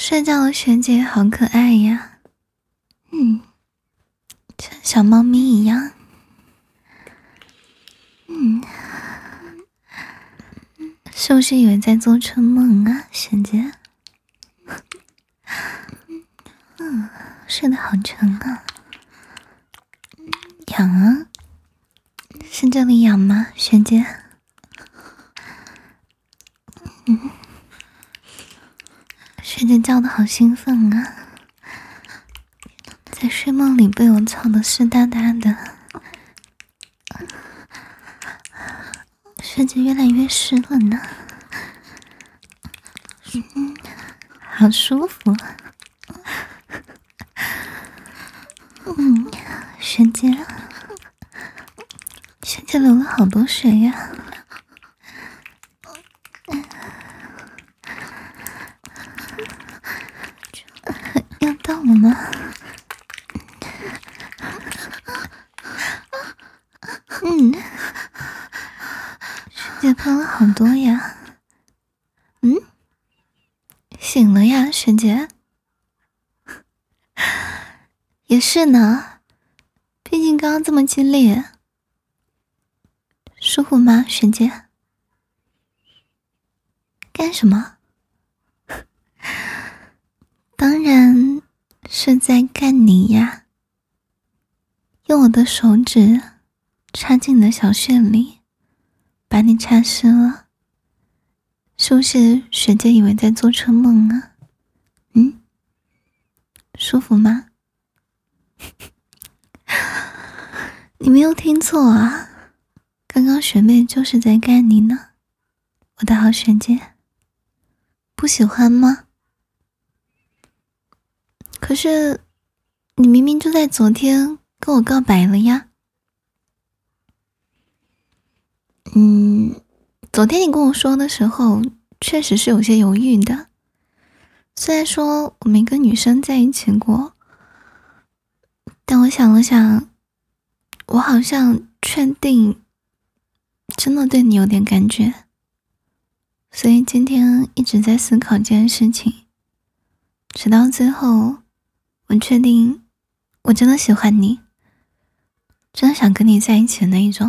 睡觉的学姐好可爱呀，像小猫咪一样。是不是以为在做春梦啊，学姐？睡得好沉啊。痒啊？是这里痒吗，学姐？学姐叫得好兴奋啊，在睡梦里被我操得湿哒哒的，学姐越来越湿了呢。好舒服。学姐流了好多水呀。要到了吗？学姐喷了好多呀。醒了呀，学姐。也是呢，毕竟刚刚这么激烈。舒服吗，学姐？干什么？当然是在干你呀。用我的手指插进你的小穴里，把你插湿了。是不是学姐以为在做春梦啊？舒服吗？你没有听错啊，刚刚学妹就是在干你呢，我的好学姐。不喜欢吗？可是你明明就在昨天跟我告白了呀。昨天你跟我说的时候确实是有些犹豫的，虽然说我没跟女生在一起过，但我想了想，我好像确定真的对你有点感觉，所以今天一直在思考这件事情，直到最后我确定我真的喜欢你，真的想跟你在一起的那一种。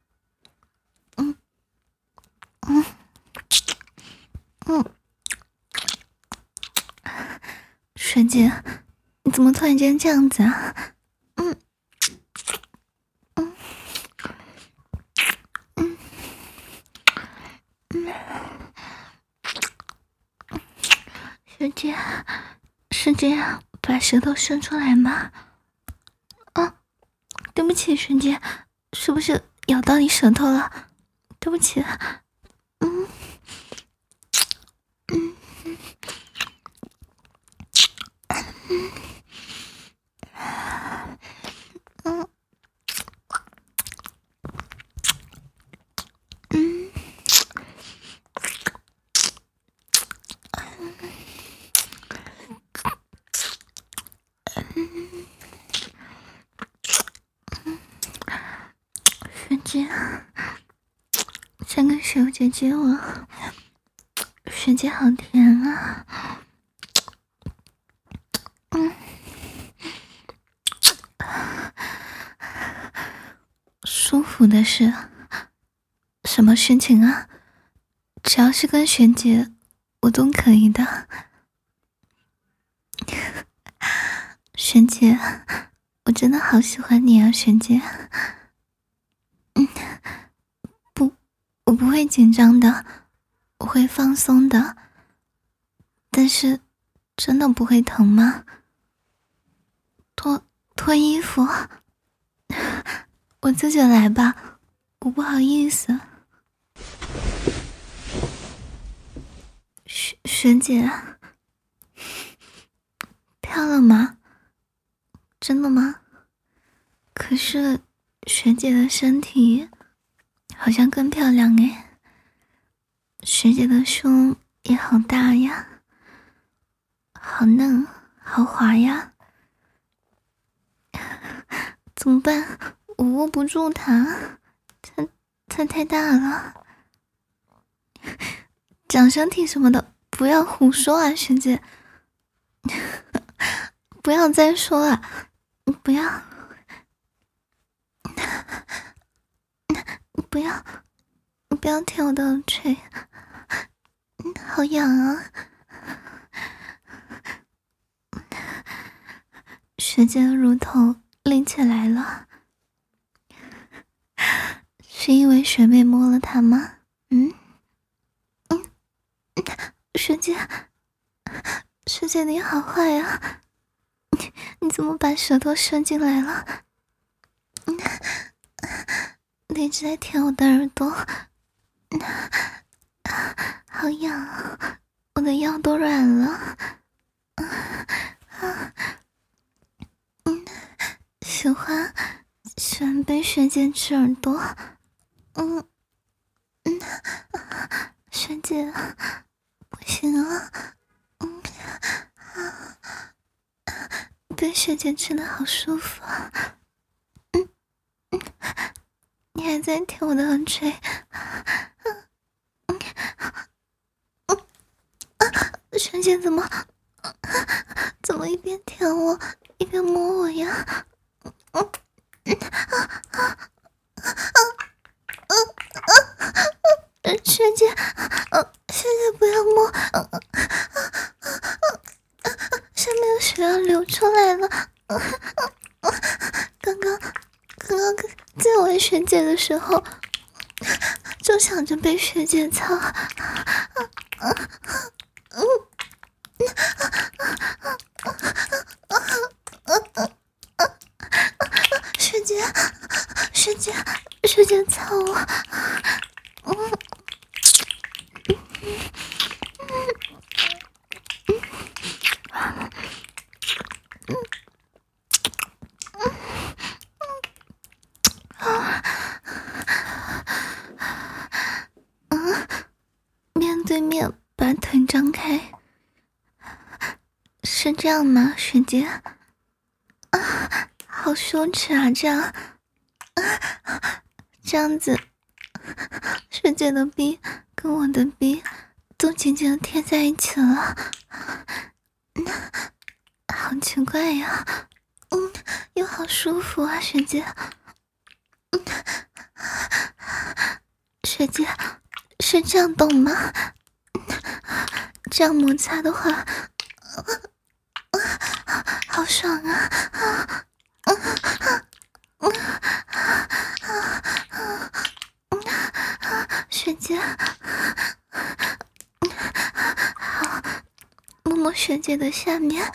学姐，你怎么突然间这样子啊？学姐，是这样把舌头伸出来吗？对不起，学姐，是不是咬到你舌头了？对不起。学姐，想跟学姐接吻，学姐好甜啊。舒服的是什么事情啊？只要是跟学姐，我都可以的。学姐，我真的好喜欢你啊，学姐。我不会紧张的，我会放松的。但是，真的不会疼吗？脱衣服，我自己来吧，我不好意思。学姐，漂亮吗？真的吗？可是学姐的身体好像更漂亮诶，学姐的胸也好大呀，好嫩好滑呀。怎么办？我握不住它，它太大了。长身体什么的不要胡说啊，学姐， 不要再说了，不要，不要，不要舔我的耳垂，好痒啊！学姐的乳头立起来了，是因为学妹摸了她吗？学姐，学姐你好坏呀！你怎么把舌头伸进来了？你一直在舔我的耳朵，好痒啊！我的腰都软了。喜欢被学姐吃耳朵。学姐，不行啊，被学姐吃的好舒服啊。你还在舔我的耳垂。学姐怎么一边舔我一边摸我呀？学姐，学姐不要摸，下面的血要流出来了。刚刚在玩学姐的时候，就想着被学姐操。学姐操我。面对面把腿张开，是这样吗，学姐？好羞耻啊！这样子，学姐的逼跟我的逼都紧紧的贴在一起了，好奇怪呀！又好舒服啊，学姐。学姐是这样动吗？这样摩擦的话，好爽啊！学姐，好，摸摸学姐的下面，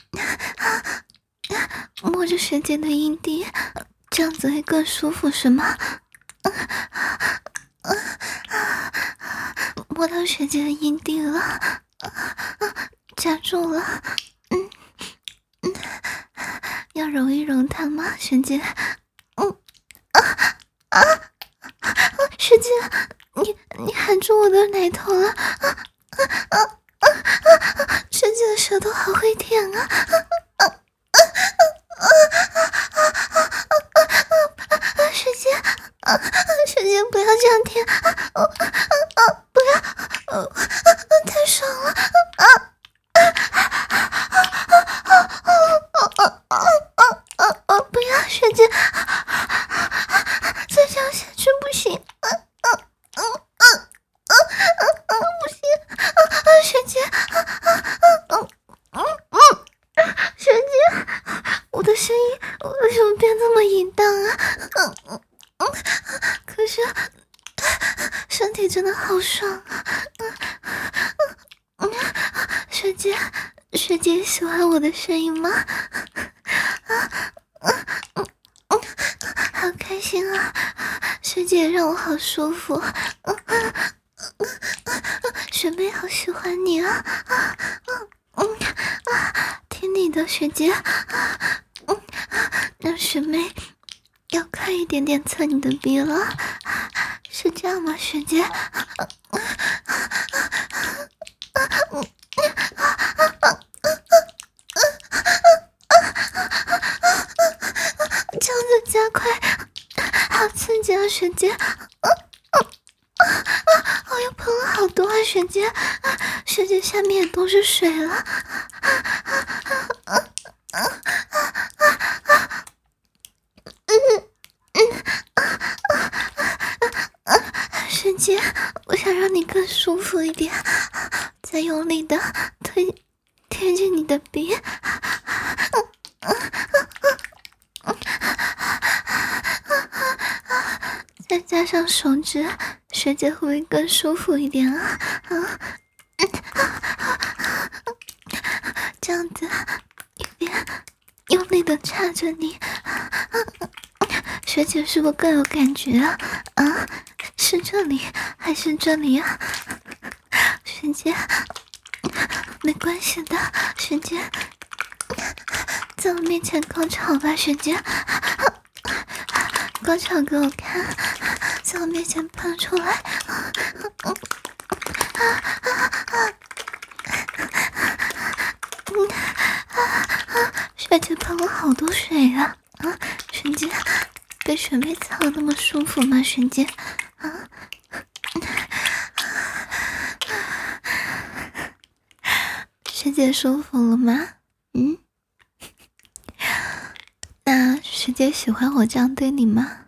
摸着学姐的阴蒂，这样子会更舒服是吗？摸到学姐的阴蒂了，夹住了，要揉一揉它吗，学姐？学姐，你含住我的奶头了，学姐的舌头好会舔啊！学姐，学姐不要这样舔，不要，太爽了！不要，学姐，再这样下去不行，不行，学姐，学姐，我的声音为什么变这么淫荡啊？可是身体真的好爽啊！学姐喜欢我的声音吗？好开心啊！学姐让我好舒服，学妹好喜欢你啊！听你的，学姐，让学妹要快一点点测你的逼了，是这样吗，学姐？这样子加快，好刺激啊，学姐！我又喷了好多啊，学姐！学姐下面也都是水了， 舒服一点，再用力的贴近你的鼻，再加上手指，学姐会不会更舒服一点啊？这样子一边用力的插着你，学姐是不是更有感觉啊？是这里还是这里啊？学姐，没关系的，学姐，在我面前高潮吧，学姐，高潮给我看，在我面前喷出来。学姐喷了好多水啊！学姐，被学妹操得那么舒服吗？学姐，学姐舒服了吗？那学姐喜欢我这样对你吗？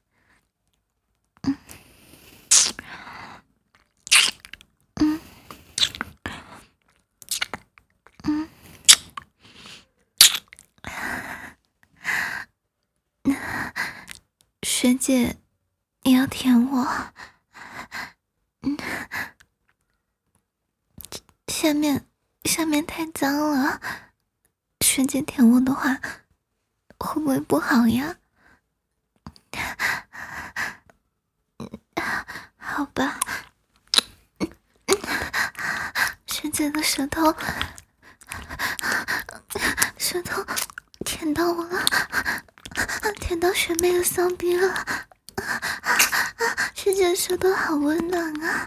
学姐，你要舔我。下面太脏了，学姐舔我的话，会不会不好呀？好吧，学姐的舌头舔到我了，舔到学妹的骚逼了。学姐的舌头好温暖啊！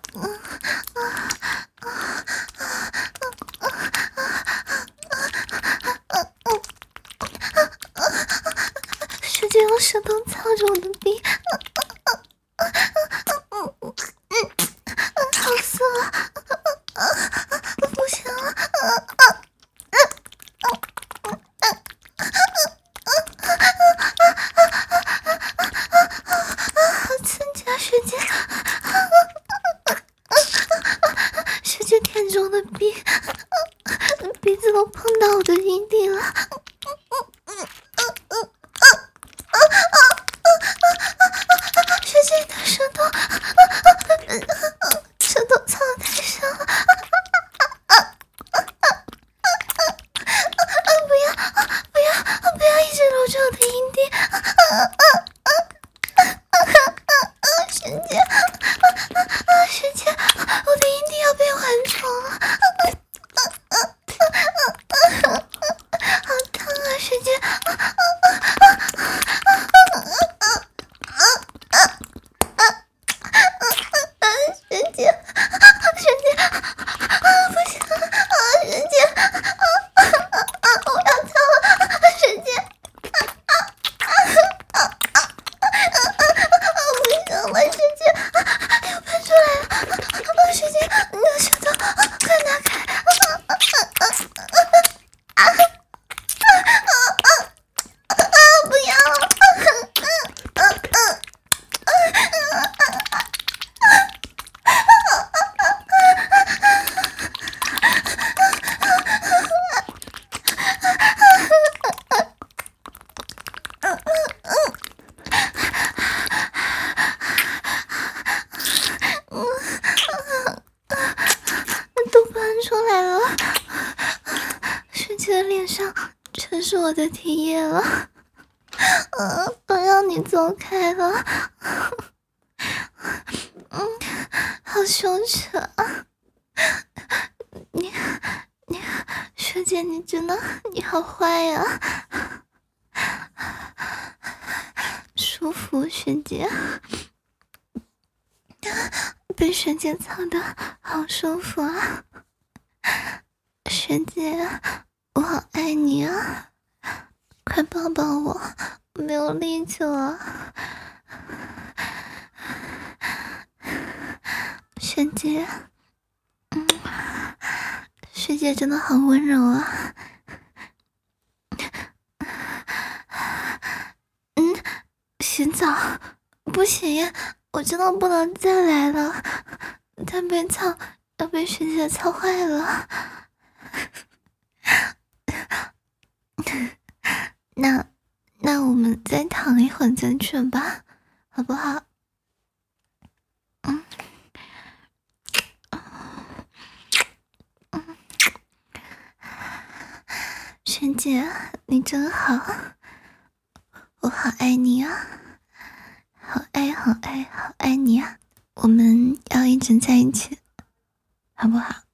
学姐用舌头操着我的逼，好色啊！不行了！好刺激啊，学姐！学姐舔着我的鼻，鼻子都碰到我的阴蒂了。学姐你的舌头操得太深了。不要一直揉着我的阴蒂。学姐，我的阴蒂要被蝗虫了。好烫啊，学姐！学姐，不行学姐，我要跳了，学姐，不行了，学姐，要喷出来了，学姐，你的舌头快拿开！不要！都喷出来了，学姐的脸上全是我的体液了。都让你走开了。好羞耻啊！你学姐，你真的你好坏呀！舒服，学姐，被学姐操的好舒服啊！学姐，我好爱你啊！快抱抱我，没有力气了。学姐，学姐真的好温柔啊。洗澡不行，我真的不能再来了。 他被操，要被学姐操坏了。那我们再躺一会儿再去吧，好不好？学姐，你真好，我好爱你啊，好爱好爱好爱你啊！我们要一直在一起，好不好？